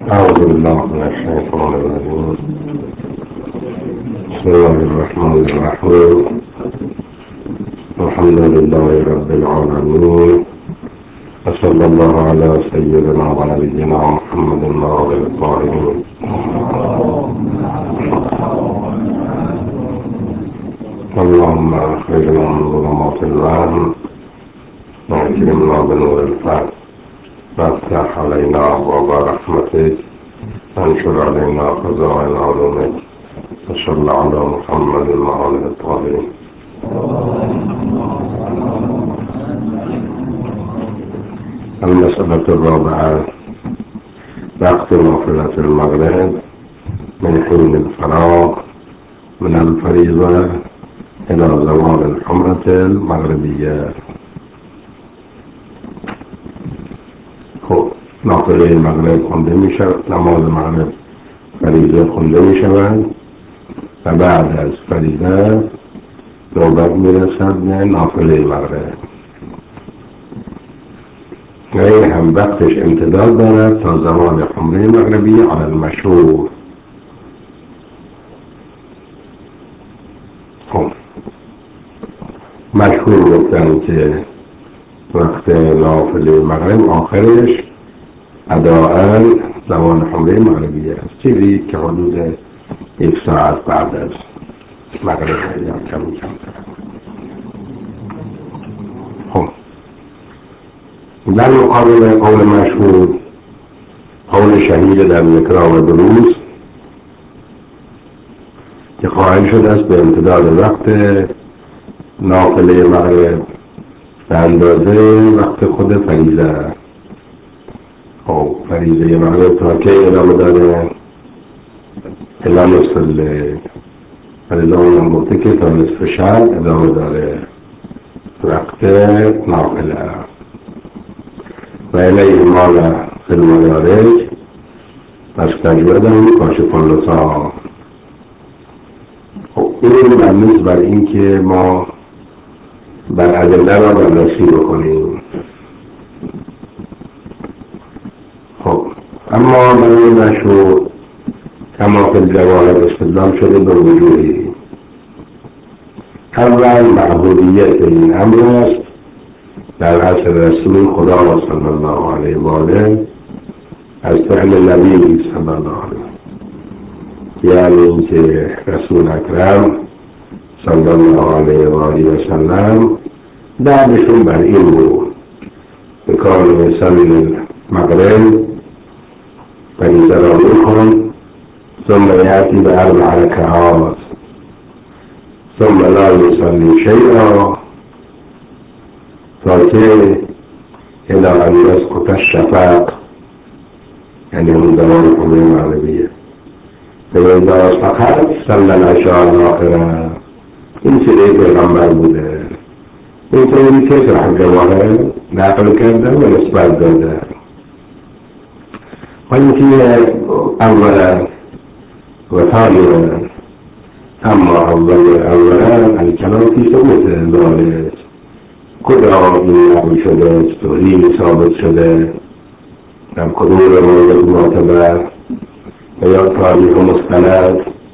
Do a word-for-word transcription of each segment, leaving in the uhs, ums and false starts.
أعوذ بالله من الشيطان الرجيم. بسم الله الرحمن الرحيم. الحمد لله رب العالمين، وصلى الله على سيدنا ونبينا محمد وعلى آله الطاهرين. اللهم أخرجنا من ظلمات الوهم وأكرمنا بنور الفهم، وافتح علينا أبواب رحمتك، وانشر علينا خزائن علومك، وصل على محمد وآله الطاهرين. المسألة الرابعة: وقت نافلة المغرب من حين الفراغ من الفريضة إلى زوال الحمرة المغربية. خب نافله مغرب خونده می شود، نماز مغرب فریضه خونده می شود و بعد از فریضه نوبت می رسد به نافله مغرب و این هم وقتش امتداد دارد تا زوال حمره مغربی علی المشهور. خب مشهور گفتن که وقت نافله مغرب آخرش اداءً زوال حمره مغربی است، چیزی که حدود یک ساعت بعد از مغرب یا کم کم. خب در مقابل قول مشهور قول شهید در مکرام دروس که قائل شده است به امتداد وقت نافله مغرب به اندازه وقت خود فریضه. خب فریضه مغرب تا که ادامه داره الا نصف اللیل، فریضه هم گفته که تا نصف شب ادامه داره وقت نافله و الیه مال فی المدارک فاستجوبهم کاشف اللسان. خب این مبنی بر این که ما بر ادله را بررسی بکنیم. خب اما برای مشهور کما فی الجواهر استدلال شده به وجوهی. اول معبودیت این امر است در عصر رسول خدا صلی الله علیه و آله از فعل نبی صلی الله علیه، یعنی اینکه رسول اکرم صلی الله علیه و آله و سلم بعدشون بر این بود به کار سن مغرب فریضه را میکن ثم یأتی به اربع رکعات ثم لا یصلی شیئا تا که الی ان یسقط الشفق، یعنی اون زمان حمره مغربیه. فاذا سقط صلی العشاء الاخره. این سیره پیغمبر بوده، این طوری که شرح جواهر نقل کرده و نسبت داده. و اینکه اولا و ثانیا، اما اول اولا الکلام فی ثبوت ذلک، کجا این نقل شده، چطوری ثابت شده، در کدوم روایت معتبر و یا تاریخ مستند.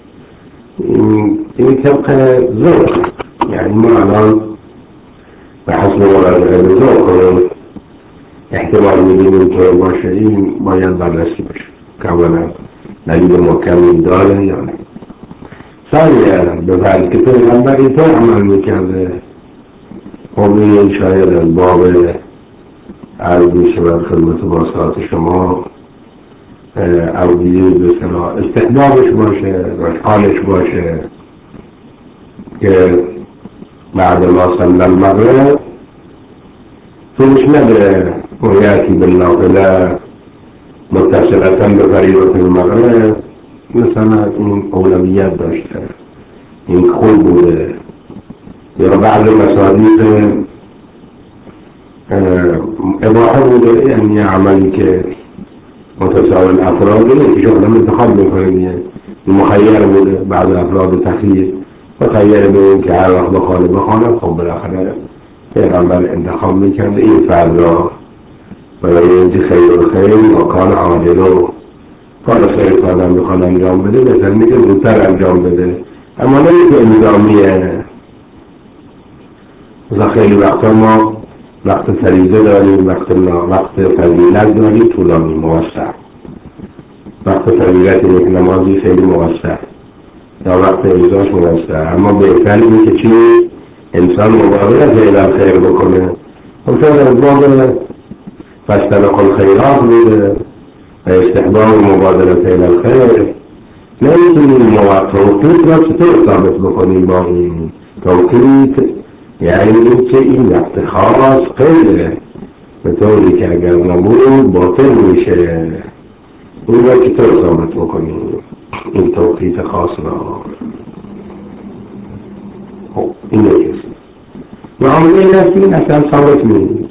این طبق ذوق، یعنی ما الان به حسب مراجعه به ذوق احتمال میدیم که باشه این باید بررسی بشه که اولا دلیل محکمی داره یا نه. ثانیا به فرض که پیغمبر اینطور عمل میکرده، خب این شاید از باب عرض میشود خدمت باسطات شما اولیه به صلاح استحبابش باشه، رشحالش باشه که بعد ما صلی المغرب فیش نده و یاتی بالنافله متصلتا به فریضه المغرب، مثلا این اولویت داشته، این خوب بوده. یا بعض مصادیق اباحه بوده، یعنی عملی که متساوی الافراد که شما انتخاب میکنید مخیر بوده، بعض افراد تخییر مخیر به این که هر وقت بخوانه بخوانه. خب بالاخره پیغمبر انتخاب میکرده این فرد را برای اینکه خیر و خیر مکان عاجل و کار خیلی کارم بخواد انجام بده بهتر میگه زودتر انجام بده، اما نمیگه انجامیه. مثلا خیلی وقتا ما وقت فریضه داریم، وقت وقت فضیلت داریم طولانی موسع، وقت فضیلت یک نمازی خیلی موسع یا وقت اجزاش موسع، اما بهتر اینه که چی؟ انسان مبادره فعل الخیر بکنه. خب شاید از باب فاستبقوا الخیرات بوده و استحباب مبادره فعل الخیر. نمیتونیم توقیت را چطور ثابت بکنیم با این توقیت؟ یعنی این که این وقت خاص خیره به طوری که اگر نبود باطل میشه. این را چطور ثابت بکنیم این توقیت خاص را؟ خب این یکیست. معامله این است این اصلا ثابت نیست.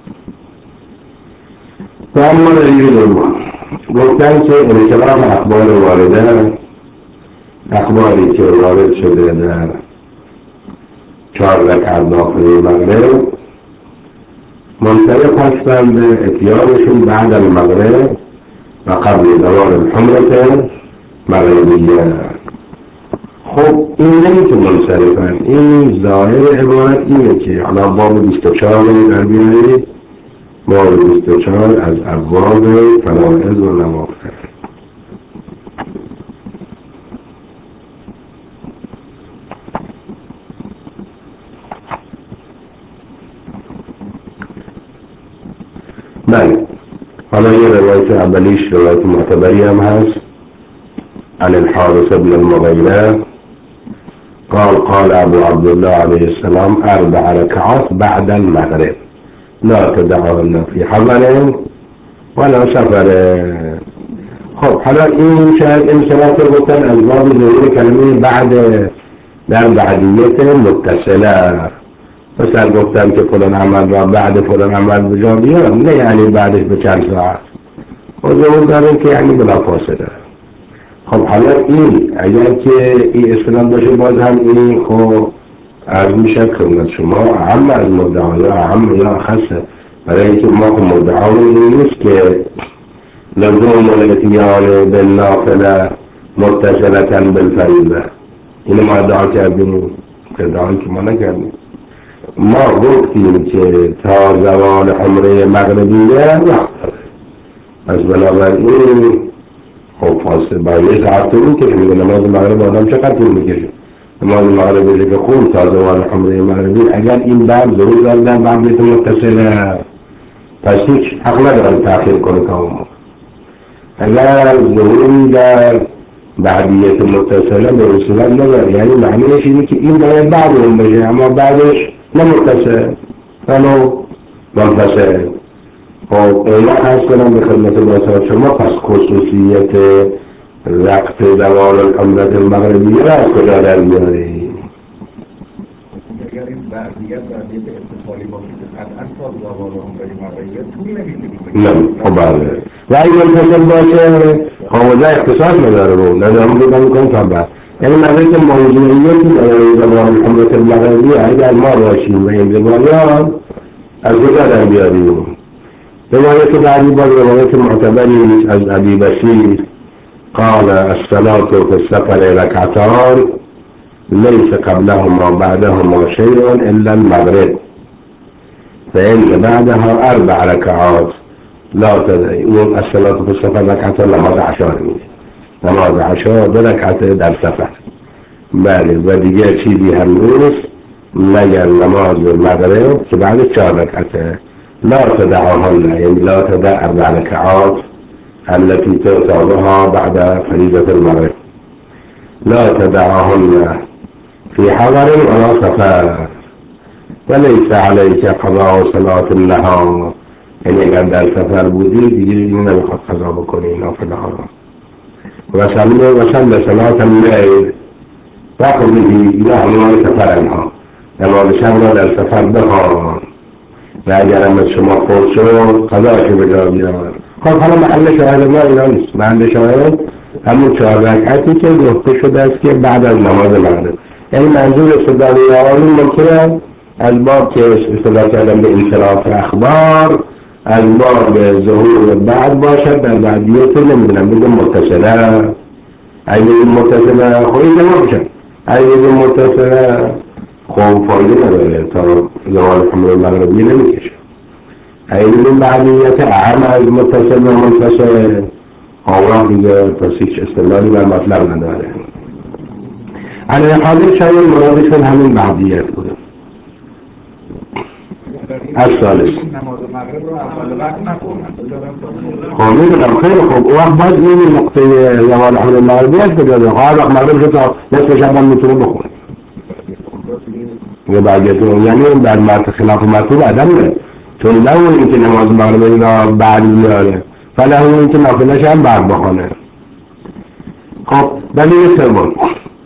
و اما دلیل دوم گفتن که انصراف اخبار وارده، اخباری که وارد شده در چهار رکعت داخل مغرب منصرف هستند به اتیانشون بعد المغرب و قبل زوال الحمرة مغربیه. خب این نمیتون منصرفن. این ظاهر عبارت اینه که حالا باب بیست و چهار در بیارید، باب بیست و چهار از ابواب فرائض و نوافل. بله، حالا یه روایت اولیش روایت معتبری هم هست عن الحارث بن المغيرة قال قال ابو عبد الله عليه السلام اربع ركعات بعد المغرب لا تدعهن في حضر ولا سفر. خب حالا این شاید انصراف رو گفتن از باب ظهور کلمه بعد در بعدیت متصله، مثلا گفتن که فلان عمل را بعد فلان عمل بجا بیارم، نه یعنی بعدش به چند ساعت، و ظهور داره که یعنی بلا فاصله. خب حالا این اگر که این اصطلاح باشه باز هم این خب از میشه خدمت شما اهم از مدعا یا اهم یا خاصه، برای اینکه ما مدعامون این نیست که لزوم الاتیان بالنافله متصلة بالفریضه. اینو ما ادعا کردیم، ادعایی که ما نکردیم. ما گفتیم که تا زوال حمره مغربیه وقت از بنابراین خب فاصله با یه ساعت طول میکشه. میگه نماز مغرب آدم چقدر طول میکشه؟ نماز مغرب بشه که خون تا زوال حمره مغربی، اگر این بعد ظهور دارن بعد بیت متصله پس هیچ حق ندارن تأخیر کنه که اون اگر ظهوری در بعدیت متصله به رسولت نداره، یعنی معنیش اینه که این باید بعد اون بشه اما بعدش نمتصل ولو منفصل. خب اینا هست کنم به خدمت باسات شما، پس خصوصیت وقت زوال الحمرة المغربیه را از کجا در بیاری؟ اگر این بعدیت بعدیت اتصالی باشه که قطعا تا زوال حمره مغربیه طول نمیشه. نه خب بله، و اگه منفصل باشه خاموزه اختصاص نداره بود ندارم بودم میکنم تا بعد، یعنی معنی که موضوعیتی برای زوال الحمرة المغربیه اگر ما باشیم و این زوالات از کجا در بیاریم؟ روایت بعدی با روایت معتبری از ابی بشیر قال الصلاة في السفر ركعتان ليس قبلهما بعدهما شيء إلا المغرب فإن بعدها أربع ركعات لا تدعون. الصلاة في السفر ركعتان نماز عشاء، نماز عشاء دو رکعت در سفر. بله و دیگه چیزی هم نیست مگر نماز مغرب که بعد چهار رکعته. لا تدعهن يعني لا تدع أربع ركعات التي تؤتى بها بعد فريضة المغرب، لا تدعهن في حضر ولا سفر وليس عليك قضاء صلاة النهار. يعني اگر در سفر بودی دیگه نمیخواد قضا بکنی نافله‌ها. وصلي وصلي صلاة الليل فاقضه إلى عنوان سفرها، نماز شب را در سفر بخوان و اگر هم از شما خود شد قضاش به جا بیاور. خب حالا محل شاهد ما اینا نیست، محل شاهد همون چهار رکعتی که گفته شده است که بعد از نماز مغرب، یعنی منظور استدلالی آقایون ممکنه از باب که استدلال کردن به انصراف اخبار از باب ظهور بعد باشد در بعدیت نمیدونم بگم متصله. اگه این متصله خواهی تمام شد. اگه این متصله خوب فایده نداره تا زوال حمره مغربی نمیکشه. اگه این بعدیت اهم از متصل و منفصل آورا دیگه پس هیچ استدلالی بر مطلب نداره. علی حاضر شاید مرادشون همین بعدیت بوده. الثالث نماز مغرب رو اول وقت نخونن. خب میدونم خیلی خوب. وقت باید این نقطه زوال حمره مغربی هست بگذاره. هر وقت مغرب شد تا نصف شبان میتونه بخونه. یه برگتون یعنی در مرد خلاف مطلوب عدم نه. چون لو این که نماز مغرب اینا بعد بیاره فلهو این که نافلش هم بعد بخونه. خب دلیل سوم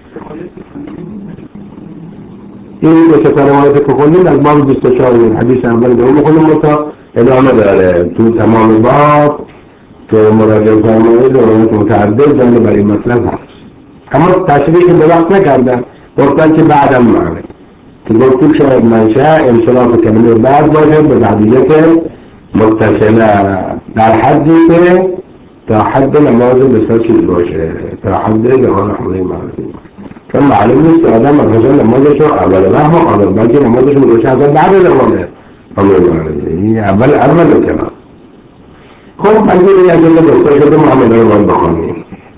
این دو سه روایت که خوندیم از باب بیست و چهار حدیث اول دوم خوندیم تا ادامه داره. تو تمام باب که مراجعه فرمایید روایت متعدد داره برای مطلب هست. اما تشریح که به وقت نکردن گفتن که بعدم مغرب که گفتیم شاید منشأ انصراف کلمه بعد باشه به بعدیت متصله در حدی که تا حد نماز بسیار چیز باشه تا حد زمان حمره مغربی. چون معلوم نیست آدم مثلا نمازش رو اول وقت مقابل بلکه نمازش رو باشه اصلا بعد زمان حمره مغربی اول اول کلام. خب من دیگه اگه دکتر شده محمد رو باید بخونیم.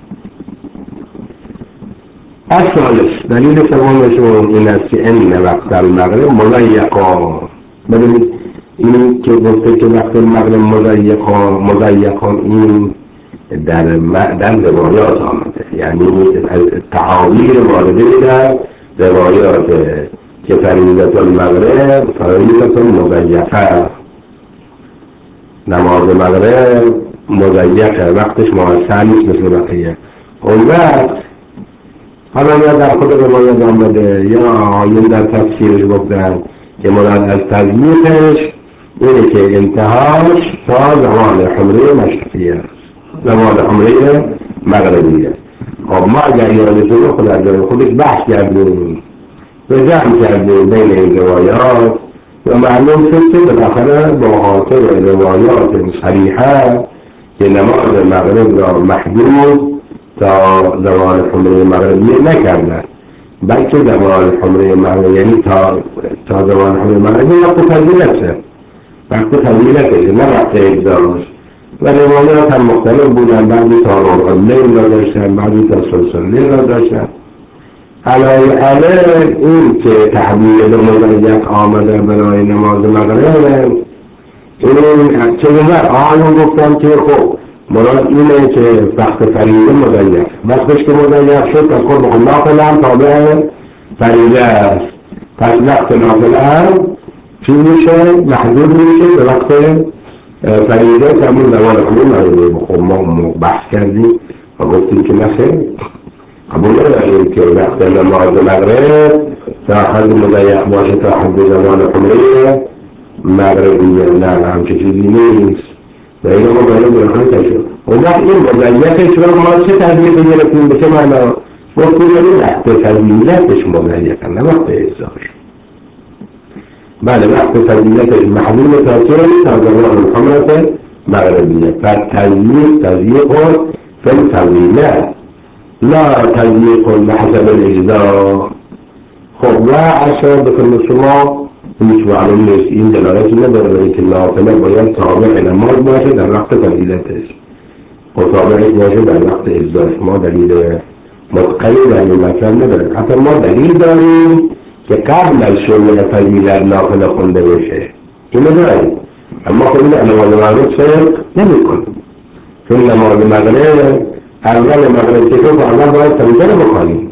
الثالث دلیل سومشون این است که ان وقت المغرب مضیقا. ببینید این که گفته که وقت المغرب مضیقا مضیقا این در در روایات آمده، یعنی تعابیر وارده در روایات که فریضة المغرب فریضة مضیقه، نماز مغرب مضیقه وقتش موسع نیست مثل بقیه. اون وقت حالا یا در خود روایت آمده یا آیون در تفسیرش گفتن که مراد از تضییقش اینه که انتهاش تا زمان حمره مشرقی است، زمان حمره مغربی است. خب ما اگر یادتون خود از جای خودش بحث کردیم و جمع کردیم بین این روایات و معلوم شد که بالاخره با خاطر روایات صریحه که نماز مغرب را محدود تا زمان حمره مغربی نکردن، بلکه زمان حمره مغربی یعنی تا تا زمان حمره مغربی وقت فضیلته، وقت فضیلته نه وقت اجزاش. و روایات هم مختلف بودن، بعضی تا ربع اللیل را داشتن، بعضی تا ثلث اللیل را داشتن. علی علی این که تحویل به مضیق آمده برای نماز مغرب این چگونه آنون گفتن که خب مراد اینه که وقت فریضه مضیق، وقتش که مضیق شد پس خود بخون نافله هم تابع فریضه است، پس وقت نافله هم چی میشه؟ محدود میشه به وقت فریضه که همون زمان حمره مغربی. خب ما بحث کردیم و گفتیم که نخیر قبول نداریم که وقت نماز مغرب تا حد مضیق باشه تا حد زمان حمره مغربی، نه همچه چیزی نیست و این رو باید برخواه تشد. اون وقت این مضیقش رو ما چه تضییق گرفتیم به چه معنا؟ گفتیم این وقت فضیلتش مضیقه نه وقت اجزاش. بله وقت فضیلتش محدود تا چه تا زمان حمره مغربیه. بر تضییق تضییق فی الفضیلت لا تضییق بحسب الاجزاء. خب و اصلا بکن شما هیچ معلوم نیست، این دلالتی نداره برای که نافله باید تابع نماز باشه در وقت فضیلتش و تابعش باشه در وقت اجزاش. ما دلیل متقنی در این مطلب نداره. حتی ما دلیل داریم که قبل از شروع فضیلت نافله خونده بشه، اینو داریم، اما خب این نماز مغرب فرق نمی کنیم، چون نماز مغرب اول مغرب که تو اول باید فضیلت بخوانیم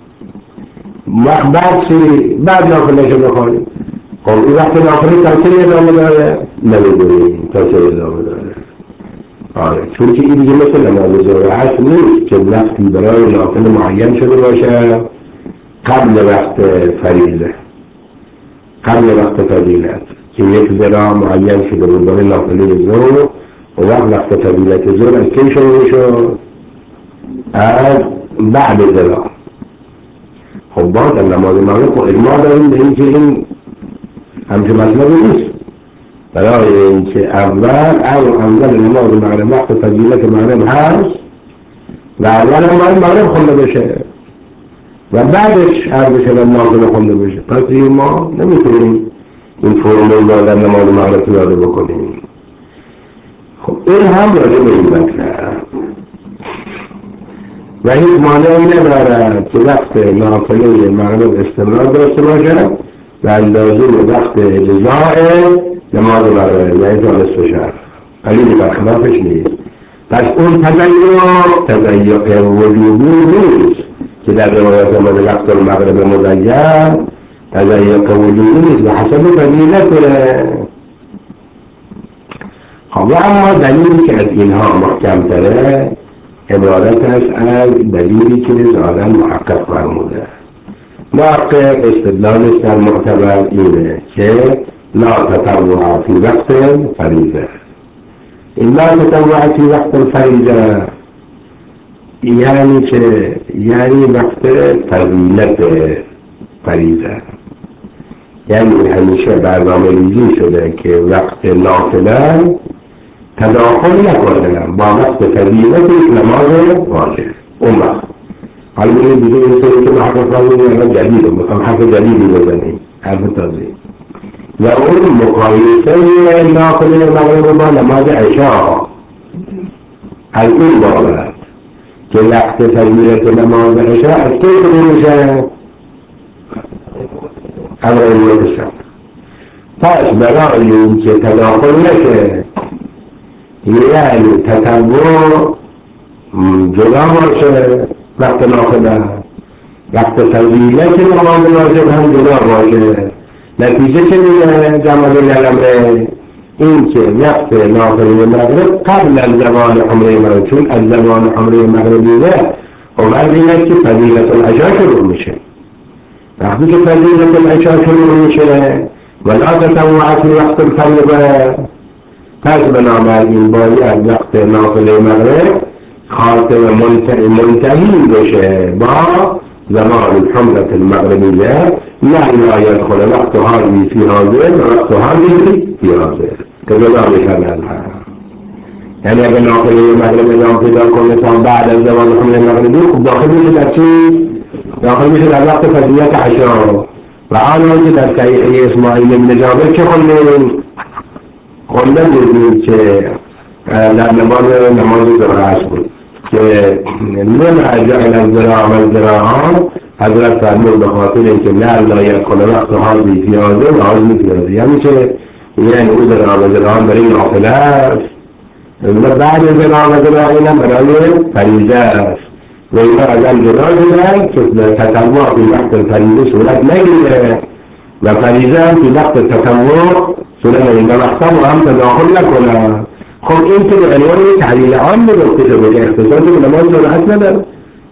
بعد چی؟ بعد نافله شو بخوانیم. خب این وقت نافله تا چه ادامه داره؟ نمیدونیم تا چه ادامه داره. آره چون که این دیگه مثل نماز ظهر عصر نیست که وقتی برای نافله معین شده باشه قبل وقت فریضه، قبل وقت فضیلت که یک ذرا معین شده بود برای نافله ظهر و وقت وقت فضیلت ظهر از کی شروع شد؟ از بعد ذرا. خب باز در نماز مغرب خب اجماع داریم به این که این همچه مطلبی نیست. برای اینکه اول او انزل نماز مغرب وقت فضیلت مغرب هست و اول هم باید مغرب خونده بشه و بعدش عرض شدن نافله خونده بشه. پس این ما نمیتونیم این فرمول را در نماز مغرب پیاده بکنیم. خب این هم راجع به این مطلب و هیچ مانعی ندارد که وقت نافله مغرب استمرار داشته باشد و اندازه وقت اجزاء نماز مغرب یعنی تا نصف شب، ولی برخلافش نیست. پس اون تضیع تضیع وجودی نیست که در روایت آمده وقت المغرب مضیع تضیع وجودی نیست به حسب فضیلته. خب اما دلیلی که از اینها محکم تره عبارت است از دلیلی که ظاهراً محقق فرموده. محقق استدلالش در معتبر اینه که لا تطوع فی وقت فریضه. این لا تطوع فی وقت الفریضه یعنی که یعنی وقت فضیلت فریضه، یعنی همیشه برنامه ریزی شده که وقت نافله تداخل نکنه با وقت فضیلت نماز واجب. اون وقت حالا بینید دیگه این سوری که محقق فرمودن الان جدیده، میخوام حرف جدیدی بزنیم، حرف تازه، و اون مقایسه نافله مغرب با نماز عشا از این بابت که وقت فضیلت نماز عشا از کی شروع میشه؟ اول شب. پس برای اینکه تداخل نشه یعنی تطوع جدا باشه وقت نافله، وقت فضیلت نماز واجب هم جدا باشه، نتیجه چه میگه جمال الامره؟ این که وقت نافله مغرب قبل از زمان عمره مغرب، چون از زمان عمره مغربیه عمر اینه که فضیلت العشا شروع میشه. وقتی که فضیلت العشا شروع میشه ولا تطوع فی وقت الفریضه، پس بنابراین باید وقت نافله مغرب خاتم منتهی بشه با زمان حمرة المغربیه، نه لا يدخل وقت هذه في هذه و وقت هذه في هذه که جدا میشن. یعنی اگر نافله مغرب نام پیدا کنه تا بعد از زمان حمرة مغربی خب داخل میشه در چی؟ داخل میشه در وقت فضیلت عشا. و آنها که در صحیح اسماعیل بن جابر که خوندیم خونده بودیم که در نماز نماز ذراعش بود که من جعل الذراع و الذراعان حضرت فرمود به خاطر اینکه نه لا یدخل وقت حاضی فیاضه و حاضی فیاضه، یعنی که یعنی او ذراع و ذراعان برای نافله است و بعد ذراع و ذراعین هم برای فریضه است و اینا از هم جدا شدن که تطوع فی وقت الفریضه صورت نگیره و فریضه هم فی وقت تطوع صورت نگیره و وقتا با هم تداخل نکنه. خب این که به عنوان یک تحلیل عام میگفته شده که اختصاصی به نماز جراحت نداره.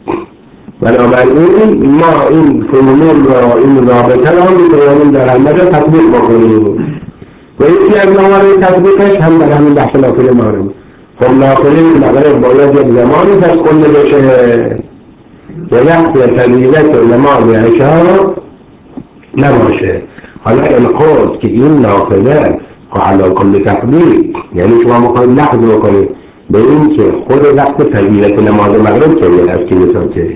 بنابراین ما این فرمول را این رابطه را میتوانیم در همه جا تطبیق بکنیم و یکی از موارد تطبیقش هم در همین بحث نافله مغرب. خب نافله مغرب باید یک زمانی پس خونده بشه که وقت فضیلت نماز عشا نباشه. حالا القول که این نافله علی کل تطبیق یعنی شما میخواید لحظ بکنید به این که خود وقت فضیلت نماز مغرب چه از که مثال چه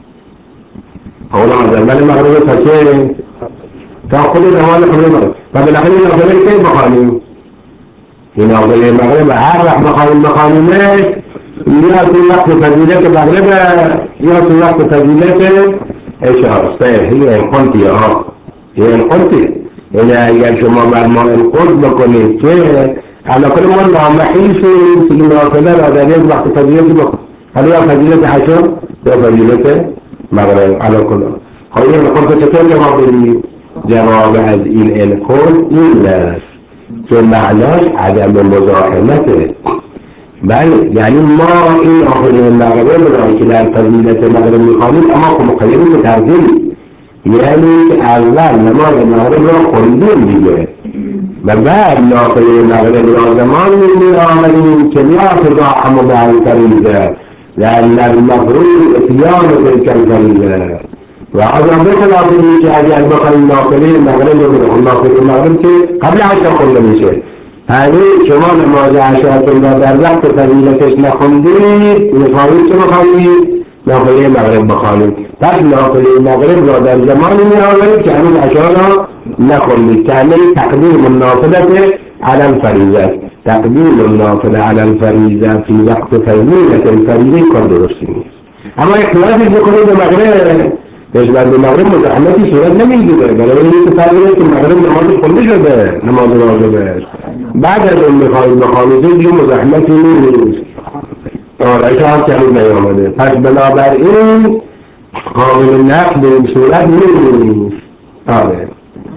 اولا از اول مغرب تا چه تا خود نماز مغرب و بالاخره این نافله که بخوانیم این نافله مغرب هر وقت بخوانیم بخوانیمش یا تو وقت فضیلت مغرب یا تو وقت فضیلت عشا. هی القلتی ها هی القلتی، یعنی اگر شما بر ما انقض بکنید که علاقه ما نامحیثیم که این نافله را در یک وقت فضیلت بکن، حالا یا فضیلت عشا یا فضیلت مغرب علاقه. خواهی انقض چطور جواب بدید؟ جواب از این انقض این است که معناش عدم مزاحمته. بله یعنی ما این نافله مغرب را که در فضیلت مغرب میخوانیم اما خب مقیم به ترجیح، یعنی که اول نماز مغرب را خوندیم دیگه و بعد نافله مغرب را زمان می آمدیم که لا تزاحم مع الفریضه لأن المفروض اتیان تلک الفریضه و آدم بخلاف اینی که اگر بخواهیم نافله مغرب رو بخونیم نافله مغرب که قبل عشا خونده میشه همین شما نماز عشاتون را در وقت فضیلتش نخوندید میخواهید چه بخوانید؟ نافله مغرب بخوانید. پس نافله مغرب را در زمانی میآورید که همین عشا را نخوندید. تعمل تقدیم النافله علی الفریضه، تقدیم النافله علی الفریضه فی وقت فضیلت الفریضه کار درستی نیست. اما اختلافی بکنید به مغرب نسبت به مغرب مزاحمتی صورت نمیگیره، برای اینکه فرض که مغرب نماز خونده شده، نماز واجبه، بعد از اون میخواهید بخوانید دیگه مزاحمتی نیست. آره هم کلید نیامده، پس بنابراین قابل نقد به این صورت نیست. آره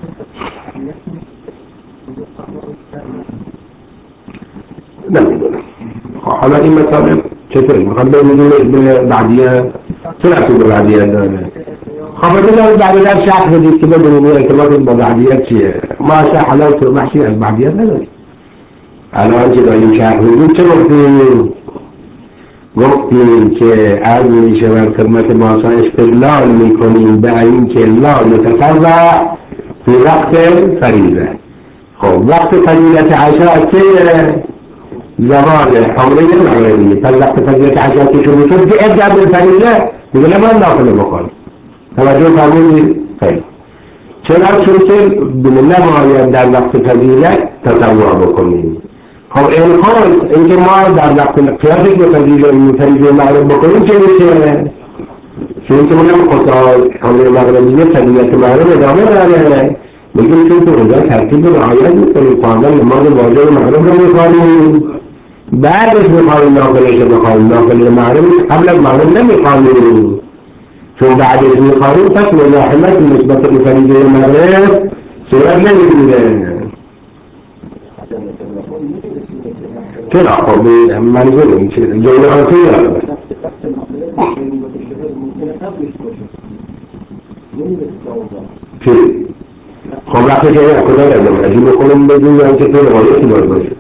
نمیدونم. حالا این مطالب چطوری؟ میخواد ببینید به بعدیه چه رفتی به بعدیه داره؟ خب بذارید بعدیت شرح بدید که ببینید ارتباط با بعدیت چیه؟ ما اصلا حلال تو محشی از بعدیت نداریم. الان که داریم شرح بدید چه گفتیم؟ گفتیم که عرض می شود خدمت ماسا استدلال میکنیم به این که لا یتفرع فی وقت فریضه. خب وقت فضیلت عشا از چه؟ زمان حمله مغربی. پس وقت فضیلت عشا که شروع شد که ابدأ بالفریضه دیگه نباید نافله بکن. توجه فرمودید؟ خیلی چرا؟ چون که نباید در وقت فضیلت تطوع بکنیم. خب این خود اینکه ما در وقت قیاسش به فضیلت مغرب بکنیم چه میشه؟ چون که منم خطا حمله مغربیه فضیلت مغرب ادامه داره. میگیم چون که اونجا ترتیب رعایت میکنیم، خواندن نماز واجب مغرب رو میخوانیم، بعدش میخوانیم نافلهش رو بخوانیم. نافله مغرب قبل از مغرب نمیخوانیم، چون بعدش میخوانیم پس مزاحمت نسبت به فریضه مغرب صورت نمیگیره. چرا؟ خب منظور این چیه؟ جولعاتی داره چی؟ خب وقتی که این کدا لازم عجیب بکنم بدون یا که تو روایتی باید باشه.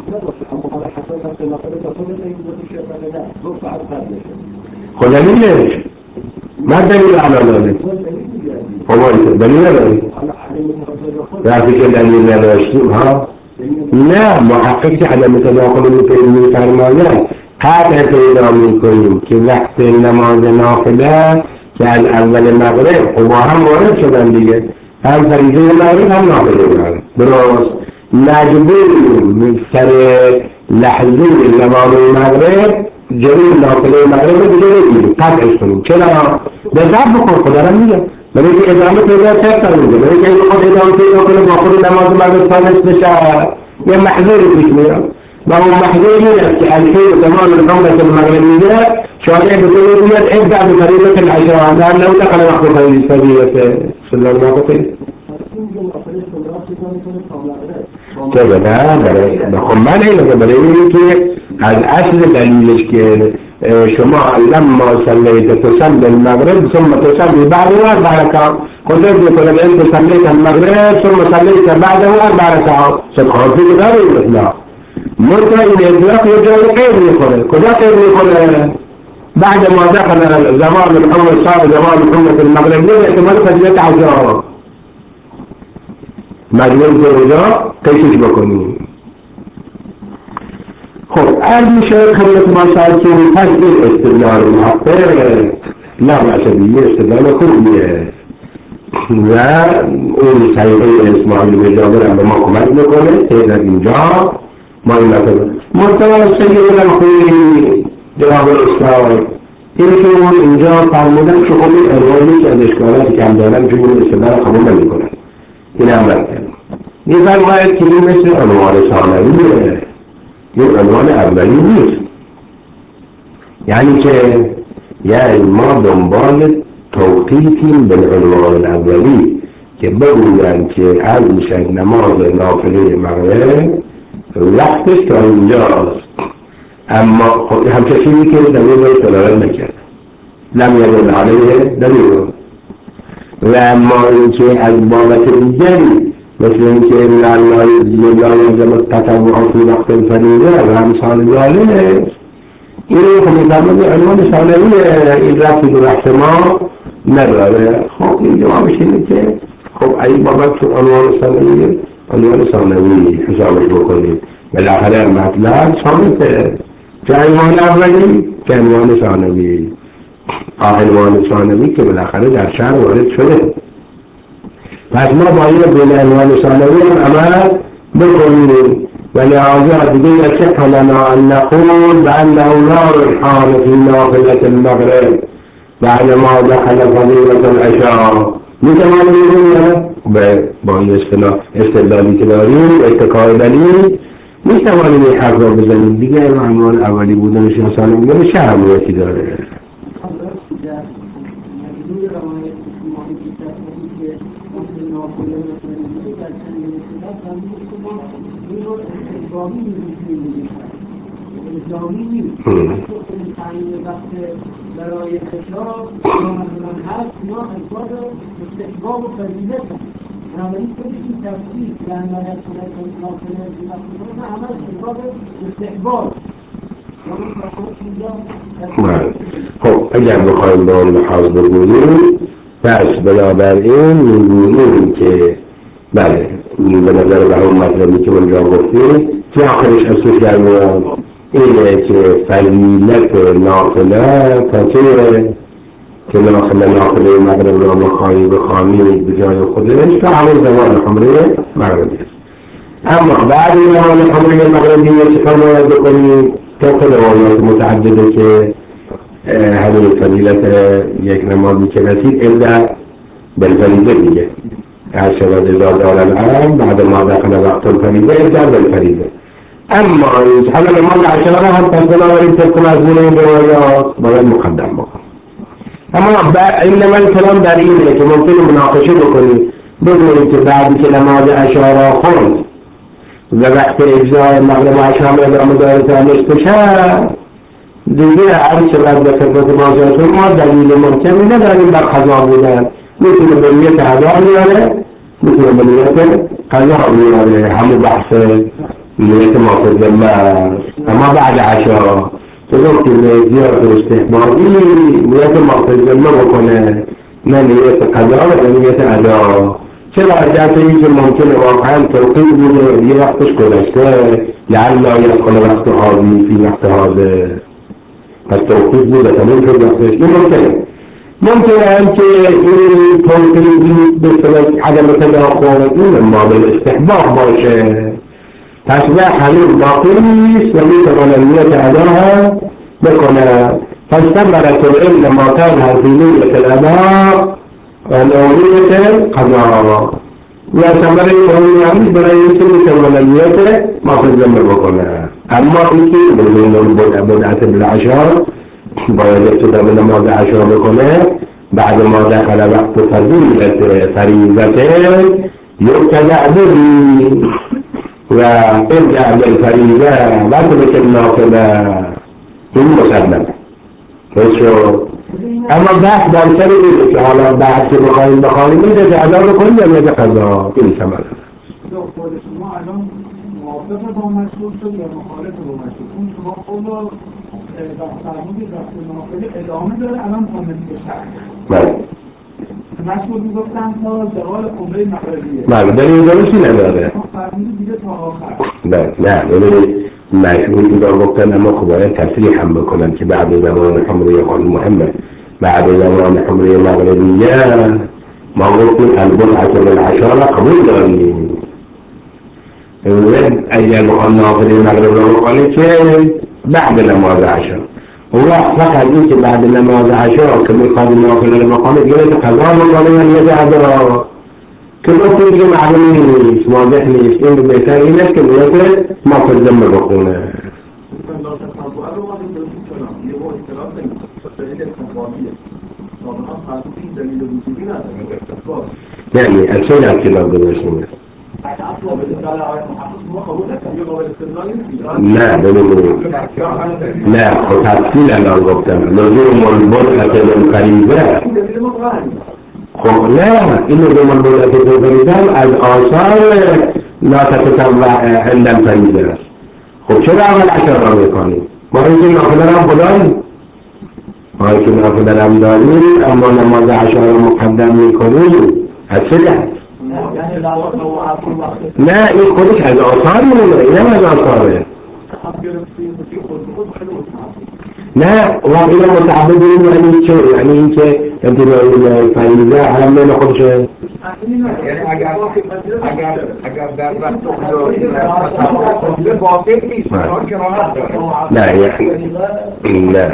خب دلیلش من دلیل علا داره. خب آیده دلیل نداری؟ وقتی که دلیل نداشتیم ها؟ نه محقق که عدم تداخل میفرماید قطع پیدا میکنیم که وقت نماز نافله که از اول مغرب خب هم وارد شدن دیگه، هم فریضه مغرب هم نافله مغرب درست مجبوریم سر لحظه زمان مغرب جلوی نافله مغرب رو دیگه بگیریم قطعش کنیم. چرا؟ به ضرب بکن خدا را میگه برای که ادامه پیدا کرد میگه برای که این خود ادامه پیدا کنه با خود نماز مغرب ثابت بشه یه محضوری پیش میاد و اون محضور این است که الخیر زمان الحملت المغرب میگه شارع بکنه میاد ابدع بفریضت العشاء در لو دخل وقت فضیلت صلی الله علیه چرا نه برای خب من اینه برای اینه که از اصل دلیلش که شما لما صلیت تصلی المغرب ثم تصلی بعده اربع رکعات قدرت میکنه به این تصلیت المغرب ثم صلیت بعده اربع رکعات صدقاتی که داره این اطلاق مرتبه این اطلاق یه جای قید میکنه. کجا قید میکنه؟ بعد ما دخل زمان الحمد صار زمان الحمد المغربية احتمال فضیلت عشا مجموع که اونجا قیسش بکنیم. خب عرض میشه خدمت ما شاید که پس این استدلال محقق نه عصبیه استدلال خوبیه و اون صحیحه اسماعیل به جابر هم به ما کمک میکنه که در اینجا ما این مطلب مرتبط سید الخویی جواب استاد اینه که اون اینجا فرمودن که خب این ارواحی که از اشکالاتی که هم دارن که اون استدلال قبول نمیکنن. این هم رد کرد این فرماید که این مثل عنوان ثانویه، این عنوان اولی نیست. یعنی که یعنی ما دنبال توقیتیم به عنوان اولی که بگوین که عرض میشن نماز نافله مغرب وقتش تا اینجاست، اما خود همچنینی که دلیل باید دلالت نکرد لم یدل علیه دلیل و اما اینکه از بابت دیگری مثل اینکه لا یلزم التطوع فی وقت الفریضه و امثال ذلک این رو می‌فرماید عنوان ثانوی این رفتی به بحث ما نداره. خب این جوابش اینه که خب این بابت عنوان ثانوی عنوان ثانوی حسابش بکنید بالاخره مطلب ثابته که عنوان اولی که عنوان ثانوی عنوان ثانوی که بالاخره در شهر وارد شده. پس ما باید به عنوان ثانوی هم عمل بکنیم و لحاظا دیگه یصح لنا ان نقول بانه لا رجحان فی نافلة المغرب بعد ما دخل فضیلة العشاء. میتوانیم بگوییم با این استدلالی که داریم اتکای دلیل میتوانیم این حرف را بزنیم دیگه عنوان اولی بودنش یا ثانوی بودنش چه اهمیتی داره؟ اسلامی نیست این تعیین وقت برای اشراف رمضان هست یا اسباب استحباب و فضیلت بنابراین خود این تفسیر در نظر کنید نافله وقت همه اسباب استحباب. خب اگر بخوایم به اون لحاظ بگوییم پس بنابراین میگوییم که بله به نظر به اون مطلبی که اونجا گفتیم که آخرش اساس در میاد اینه که فضیلت نافله تا که نافله نافله مغرب را بخواهی بخوانی به جای خودش تا همون زمان حمره مغربی است. اما بعد زمان حمره مغربی چه کار باید بکنیم؟ طبق روایات متعدده که همین فضیلت یک نمازی که رسید الا بالفریضه دیگه هر شود اذا دار الان بعد ما دخل وقت الفریضه الا بالفریضه. اما حالا نماز عشره را هم پس بنابراین طبق مضمون این روایات باید مقدم بکن. اما اینما الکلام در اینه که ممکنه مناقشه بکنی بگویید که بعدی که نماز عشره را خوند و وقت اجزای مغرب و عشره هم ادامه داره تا نصف شب دیگه هر چقدر به خدمت بازارتون ما دلیل محکمی نداریم بر قضا بودن. میتونه به نیت ادا میاره میتونه به نیت قضا میاره همون بحث نیت مافض الله. اما بعد عشره تو گفتیم زیاد استحبابی نیت مافض الله بکنه نه نیت قضا و نیت ادا. چرا عجب این که ممکنه واقعا توقیت بوده یه وقتش گذشته لعل لا یدخل وقت حاضی فی وقت حاضر پس توقیت بوده تمام شد وقتش این ممکنه ممکنه هم که این توقیت به سبب عدم تداخل این مابل استحباب باشه پس به حلول باقی نیست و میتوانه نیت اداها بکنه. پس ثمرة العلم ما كان في نية الأداء ونوعية القضاء و ثمره العلم برای اینکه میتوانه نیت مافض بکنه. اما اینکه بدون بدعت بالعشر باید ابتدا به نماز عشره بکنه بعد ما دخل وقت فضیلت فریضته یبتدأ به و ابدأ بالفریضه و ترک النافله این مسلمه. اما بحث در سر اینه که حالا بحث که بخواهیم بخواهیم میده که ادا بکنیم یا میده قضا این ثمره. شما الان موافق با مشروط شد یا مخالف با مشروط؟ اون شما قول فرمودید وقت نافله ادامه داره الان تا نصف شب. بله. مشروط میگفتن تا زوال قبله مغربیه. بله در این درستی نداره. فرمودید دیگه تا آخر. بله نه ببینید مشروطی را گفتن اما خب باید تصریح هم بکنن که بعد زمان حمره خانم محمد بعد زمان حمره مغربیه ما گفتیم البدعة بالعشره قبول داریم. اگر بخوان نافله مغرب را بکنه که بعد نماز عشره و فقط این که بعد نماز عشره که میخواد نافله را بکنه دیگه قضا بکنه یا نیت ادا که گفتیم دیگه معلوم نیست واضح نیست. این بهتر این است که نیت مافض بکنه. یعنی اصلا در کلاب گذاشتیم نه ببینید نه خب تفصیل الان گفتم لزوم البدعة بالفریضه. خب نه این لزوم البدعة بالفریضه از آثار لا تتطوع عند الفریضه است. خب چرا اول عشره را میکنیم؟ ما اینکه نافله را بداریم ما اینکه نافله را داریم اما نماز عشره را مقدم میکنیم از چه دست؟ نه این خودش از آثار مونه، این هم از آثاره. نه واقعا متعبد این یعنی چه؟ یعنی این که امتدای فریضه حرم نمی خودشه؟ اگر اگر در وقت خودی باقی نیست نه یعنی نه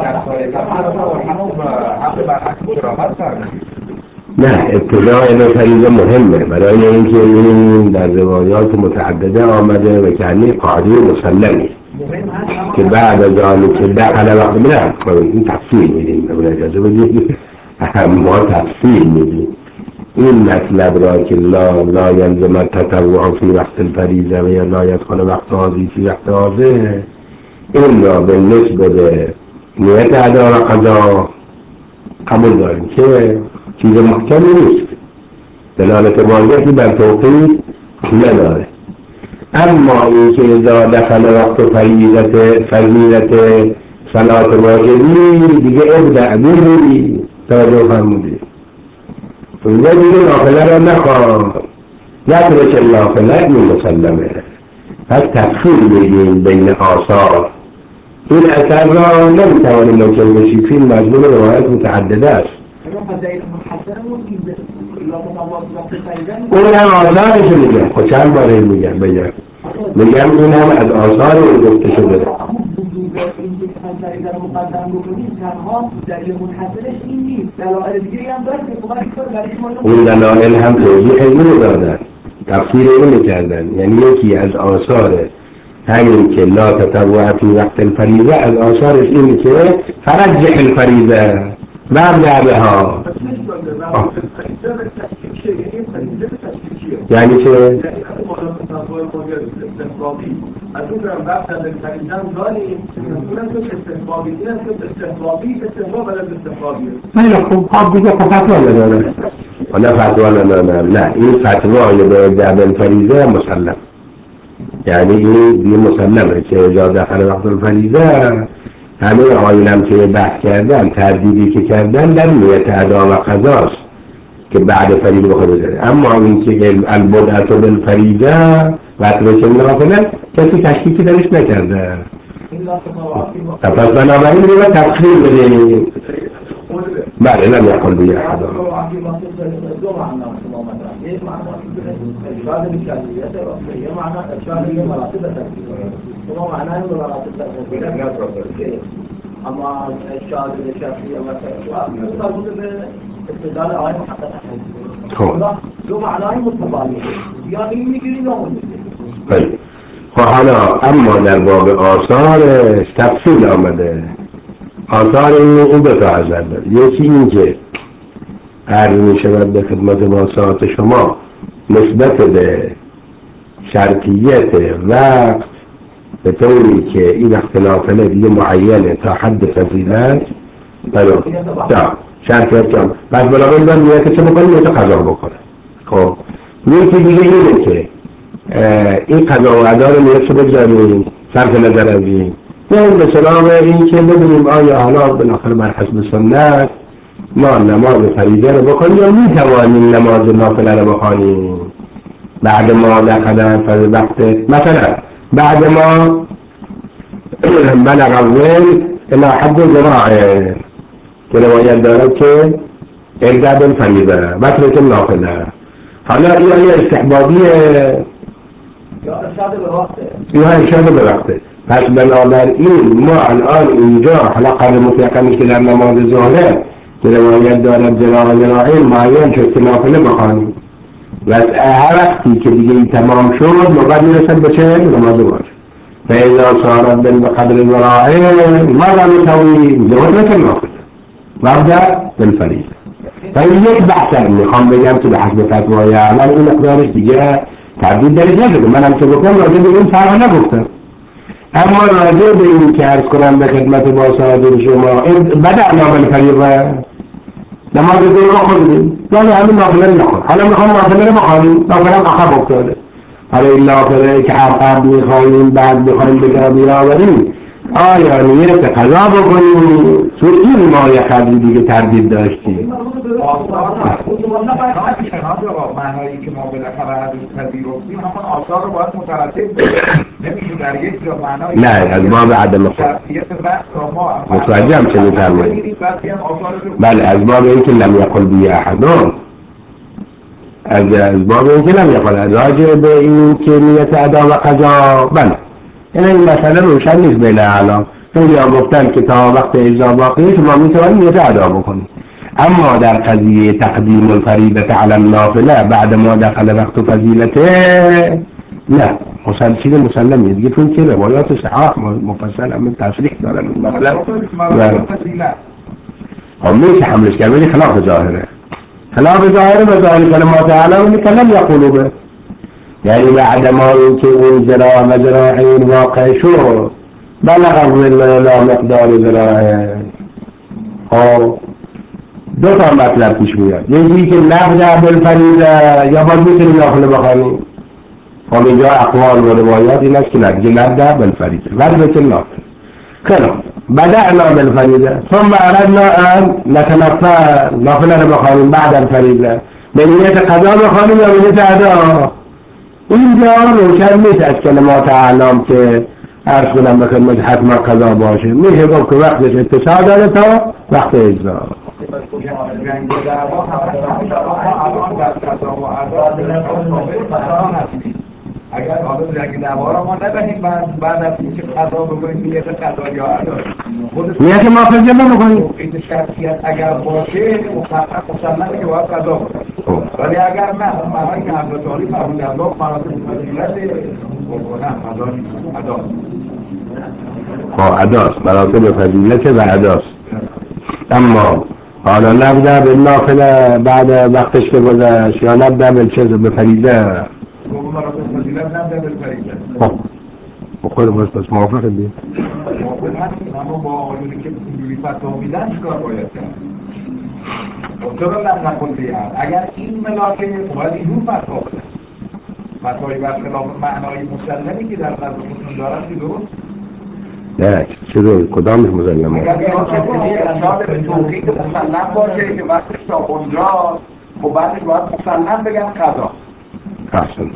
نه ابتداء این فریضه مهمه برای اینکه این در روایات متعدده آمده و کنی قاعده مسلمی که بعد از آنی که داخل وقت نه این تفصیل میدیم اون اجازه بدید ما تفصیل میدیم این مطلب را که لا لا یلزم التطوع فی وقت الفریضه و یا لا یدخل وقت حاضی فی وقت حاضر این را به نسبت نیت ادا و قضا قبول داریم که چیز محکمی نیست دلالت واضحی بر توقیت نداره اما این که اذا دخل وقت فریضت فریضت صلاة واجبی دیگه ابدع بیهی توجه فرمودی اینجا دیگه نافله را نخواه یترک النافله این مسلمه پس تفصیل میدیم بین آثار این اثر را نمیتوانیم نوکل بشی فی مضمون روایت متعدده است اون هم آثارش میگم خود چند باره میگم بگم میگم این هم از آثار اون گفته شده اون دلائل هم توضیح اینو دادن تفسیر اینو کردن یعنی یکی از آثار همین که لا تطوع فی وقت الفریضه از آثارش اینه که فرجح الفریضه وابدع بها یعنی چه؟ از اون برم وقت از الفریضه داریم اونم که استحبابی اینم که استحبابی استحباب علم استحبابیه نه خوب خواب دیگه فتوا نداره نه فتوا نداره نه این فتوای به ابداع الفریضه مسلم یعنی این دیگه مسلمه که اجازه داخل وقت الفریضه همه آیون هم که بحث کردن تردیدی که کردن در نیت ادا و قضاست که بعد فریضه بخواد بذاره اما این که البدعة بالفریضه و اترک النافله کسی تشکیکی درش نکرده پس بنابراین دیگه تفصیل بدهیم بله لم يقل به احد دو معنی یک معنی اشاره به کلیت یه معنی اشاره به مراتب تکلیف شما معنی رو مراتب تکلیف اما اشاره به شخصیت و تکلیف مربوط به استدلال آیه محقق دو معنی متفاوته یا این میگیریم یا اون میگیریم خب حالا اما در باب آثار تفصیل آمده آثار این دو تا حضر داره یکی این که عرض می شود به خدمت واسطات شما نسبت به شرطیت وقت به طوری که این اختلاف دیگه معینه تا حد فضیلت تا شرطیت کم پس بنابراین باید نیت چه بکنیم نیت قضا بکنه خب یکی دیگه اینه که این قضا و ادا رو نیت رو بگذاریم صرف نظر از این یعنی به سلام این که ببینیم آیا حالا بالاخره بر حسب سنت ما نماز فریضه رو بکنیم یا می توانیم نماز نافله رو بخوانیم بعد ما دقیقا فرض وقت مثلا بعد ما بلغ الظل الى حد ذراعه که روایت دارد که ارجع بالفریضه وترک النافله حالا این استحبابیه یا ارشاد به وقته یا ارشاد به وقته پس بنابراین ما الان اینجا حالا قبل مطلقا که در نماز ظهر که روایت دارد ذراع ذراعین معین شد که نافله بخوانیم و هر وقتی که دیگه این تمام شد ما بعد میرسد به چه؟ نماز واجب فاذا صارت بقدر ذراعین مرة طویل لوترك النافله وابدأ بالفریضه و این یک بحث میخوام بگم که به حسب فتوای اعمال این مقدارش دیگه تردید درش نشده من هم که بکنم راجع به این فرق نگفتم اما راجع به این که عرض کنم به خدمت با صادر شما بدأنا بالفریضه نماز دو رو خوندیم یعنی همین نافله رو نخون حالا میخوام نافله رو بخوانیم نافله هم عقب افتاده حالا این نافله که عقب میخوانیم بعد میخوانیم به گرابی آوریم آیا نیت قضا بکنیم تو این مایه قدری دیگه تردید داشتیم آثار مربوط به معنایی که ما بالاخره از این پذیرفتیم همون آثار رو باید مترتب نمیشه در یک جا معنایی نه از باب عدم متوجه هم چه می‌فرمایید. بله از باب اینکه لم یقل بی احدون، از از باب اینکه لم یقل از راجع به این که نیت ادا و قضا. بله این این مسئله روشن نیست بین اعلام، خیلی ها گفتن که تا وقت اجزا باقیه شما میتوانید نیت ادا بکنید، اما در قضیه تقدیم الفریضه علی النافله بعد ما دخل وقت فضیلته نه، مسلم چیز مسلمیه دیگه، چون که روایات صحاح مفصل همین تصریح دارن مثلا خب میشه حملش کرد ولی خلاف ظاهره، خلاف ظاهره و ظاهر کلمات اعلام کلم یقولو به، یعنی بعد ما اینکه اون زراع و زراعین واقع شد بلغ الظل لا مقدار زراعه. خب دو تا مطلب پیش میاد، یکی که نبدأ بالفریضه یا باید میتونیم داخل بخوانیم. خب اینجا اقوال و روایات این است که نبدأ نبدأ بالفریضه وجبت النافله. خیلی بدأنا بالفریضه ثم اردنا ان نتنفل نافله رو بخوانیم بعد الفریضه، به نیت قضا بخوانیم یا به نیت ادا. اینجا روشن نیست از کلمات اعلام که عرض کنم به خدمت حتما قضا باشه، میشه گفت که وقتش اتصال داره تا وقت اجزا. جنگ و دعوا همه الان در قضا و ادا هستیم. اگر حالا جنگ دعوا را ما ندهیم بعد بعد از اینکه قضا بکنیم نیت قضا یا ادا نیت مافضه بکنیم این شرطیت اگر باشه مسلمه که باید قضا بکنیم، ولی اگر نه معنی که حضرت علی فرمودن الله مراتب فضیلت نه قضا نیست، ادا خب اداست، مراتب فضیلت و اداست. اما حالا نبدأ بالنافله بعد وقتش که گذشت یا نبدأ بالچیز به فریضه. مراتب فضیلت نبدأ بالفریضه. خب خود باز پس موافقه بید؟ موافقه هستیم، اما با آیونی که اینجوری فتوا میدن چیکار باید کرد؟ چرا لم نقل بیاد؟ اگر این ملاکه باید اینجور فتوا بده، فتوایی برخلاف معنای مسلمی که در نظرتون دارن که درست؟ نه چرا کدامش مسلمه؟ اگر ارشاد به توقیق مسلم باشه که وقتش تا اونجا خب بعدش باید مسلم بگم قضا. احسن.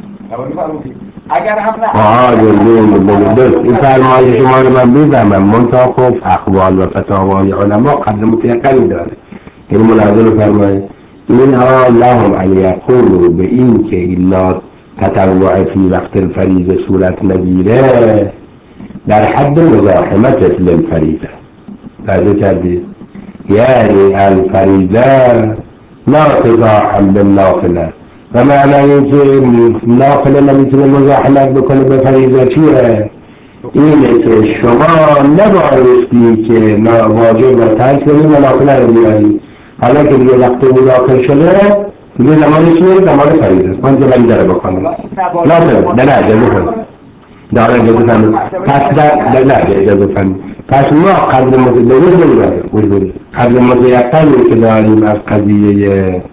اگر هم نه آه درست این فرمای شما رو من بیدمم منطقه خب اقوال و فتاوای علما قدر متیقنی داره، این مناظر فرمای این ها لهم ان یقولوا به این که ایلا تطوع فی وقت الفریضه صورت نگیره در حد مزاحمت للفریضه. فرض کردید یعنی الفریضه لا تزاحم بالنافله و معنی این که نافله نمیتونه مزاحمت بکنه به فریضه چیه؟ اینه که شما نبایستی که واجب و ترک کنی و نافله رو بیاری، حالا که دیگه وقت او داخل شده دیگه زمانی چیه؟ زمان فریضه است، من فریضه رو بکنم نافله نه نه اجازه کنم داره اجازه کنم پس در نه اجازه کنم پس ما قدر متدوید قدر متیقنی که داریم از قضیه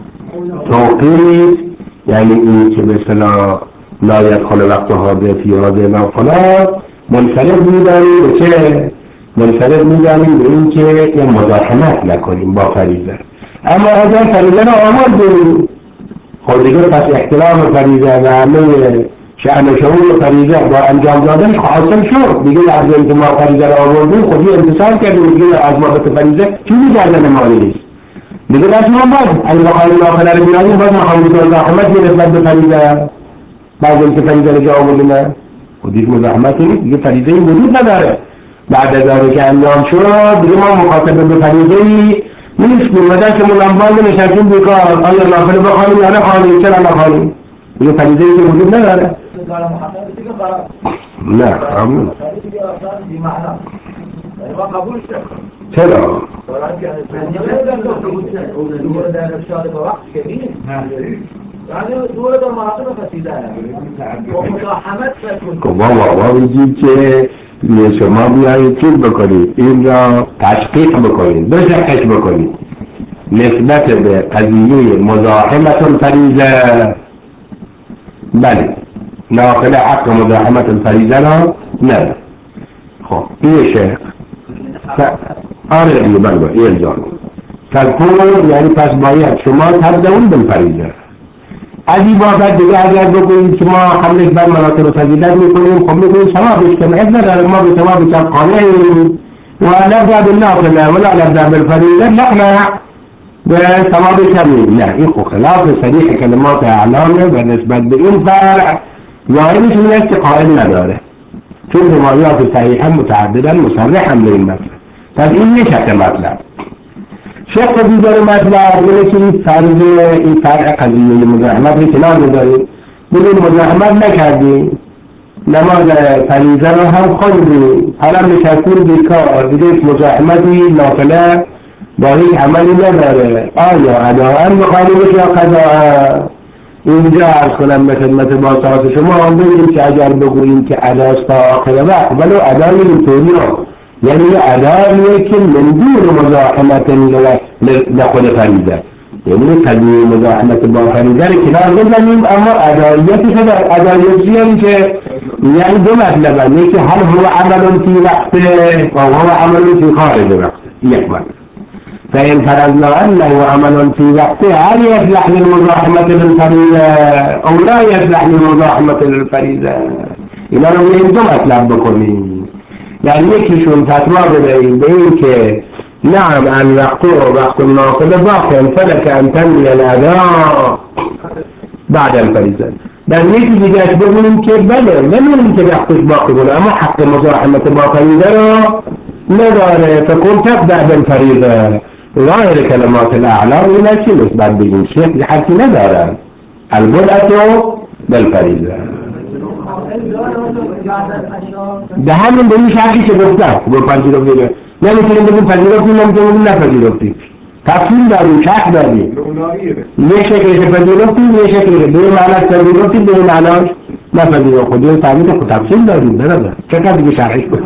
توقیف، یعنی این که به اصطلاح لا یدخل وقت حاضر فی حاضر نافله منفرد می‌دانیم به چه؟ منفرد می‌دانیم به این که یه مزاحمت نکنیم با فریضه. اما اگر فریضه را آوردیم خود دیگه پس احترام فریضه و همه شأن شعور فریضه با انجام دادن حاصل شد دیگه، از اینکه ما فریضه را آوردیم خودی امتصال کردیم دیگه از بابت فریضه چیزی گردن ما نیست دیگه. بس ما باید اگه بخواهیم نافله رو بیاریم باید مخواهیم که مزاحمت می نسبت به فریضه، بعد اینکه فریضه رو جا آوردیم خودی مزاحمتی نیست دیگه، فریضه وجود نداره. بعد از آنکه که انجام شد دیگه ما مخاطب به فریضه نیستیم، مدن که ملنباز نشستیم بیکار آیا نافله بخواهیم یا نخواهیم، چرا نخواهیم دیگه فریضه که وجود نداره. نه قبول چرا؟ بابا بابا بگید که شما بیایید چیز بکنید این را تشقیق بکنید بشقش بکنید نسبت به قضیه مزاحمت الفریضه. بله نافله حق مزاحمت الفریضه را نه. خب این شیخ آره دیگه بله این الزام تذکر یعنی پس باید شما تبدون بالفریضه. از این بابت دیگه اگر بگویید که ما حمله بر مراتب فضیلت میکنیم، خب میگوییم ثوابش کمعید نداره، ما به ثواب کم قانعیم و نبدأ بالنافله ولا نبدأ بالفریضه نقنع به ثواب کمیم. نه، این خب خلاف صریح کلمات اعلامه و نسبت به این فرع ظاهرش این است که قائل نداره، چون روایات صحیحا متعددا مصرحا به این مطلب. پس این یک شکل مطلب. شق دیگر مطلب اینه که این فرض این فرع قضیه مزاحمت رو کنار بذاریم، بگیم مزاحمت نکردیم، نماز فریضه رو هم خوندیم، حالا نشستیم بیکار، دیگه مزاحمتی نافله با هیچ عملی نداره، آیا اداءً مخالفش یا قضاءً؟ اینجا عرض کنم به خدمت باسطات شما هم بگیم که اگر بگوییم که اداست تا آخر وقت، ولو ادای اینطوری رو یعنی اداییه که من دون مزاحمت لخود فریضه، یعنی قضیه مزاحمت با فریضه رو کنار بزنیم، اما اداییتی که در اداییتی هم که یعنی دو مطلبه، یکی هل هو عمل فی وقته و هو عمل فی خارج وقته. یک مطلب فإن فرضنا أنه عمل في وقته هل يصلح للمزاحمة للفريضة أو لا يصلح للمزاحمة للفريضة؟ إذا لم يندم أطلب بكم يعني يكشون فتوى بدأين بين ك نعم أن وقته وقت النافلة باقي فلك أن تنوي الأداء بعد الفريضة. بل يكي جاءت بقولهم كيف بله لم يمكن وقتش باقي بله، أما حق مزاحمة بالفريضة نداره، فكون تبدأ بالفريضة. ظاهر كلمات الأعلام إلى شيء نسبت بين الشيخ لحد نداره البدعة بالفريضة. ده همین به این شرحی که گفتم گفت پذیرفتی نمیتونیم بگیم پذیرفتی، نمیتونیم بگیم نپذیرفتی، تفصیل داریم، شرح داریم. یه شکلی که پذیرفتی، یه شکلی که به معنی پذیرفتی، به معنی نپذیرفتی. خود این فهمید خود تفصیل داریم. برادر چقدر دیگه شرحش کنیم؟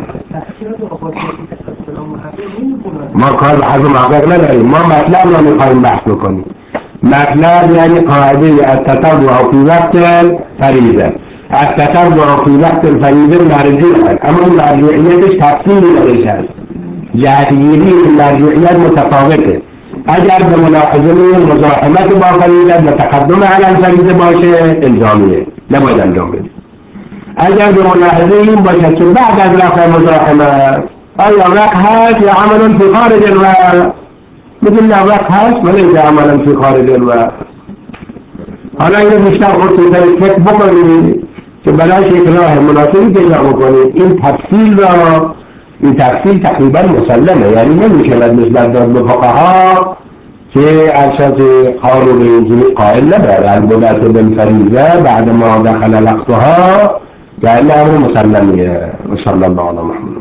ما کار به حرف محقق نداریم، ما مطلب را میخواهیم بحث بکنیم. مطلب یعنی قاعده التطوع فی وقت الفریضه، التطوع فی وقت الفریضه مرجوع هست، اما مرجوعیتش تفصیلی درش هست، جهتگیری مرجوعیت متفاوته. اگر به ملاحظه مزاحمت با فریضه و تقدم علی الفریضه باشه الزامیه، نباید انجام بدیم. اگر به ملاحظه این باشه که بعد از رفع مزاحمت آیا وقت هست یا عمل فی خارج الوقت، مثل نه وقت هست ولی عمل فی خارج الوقت. حالا اینو بیشتر خودتون فکر بکنید که بلاش یک راه مناسبی پیدا بکنید. این تفصیل را این تفصیل تقریبا مسلمه، یعنی نمیشه نسبت داد به فقها که اساس قانون اینجوری قائل نداره البدعة بالفریضه بعد ما دخل وقتها، یعنی امر مسلمیه. و صلی الله علی محمد.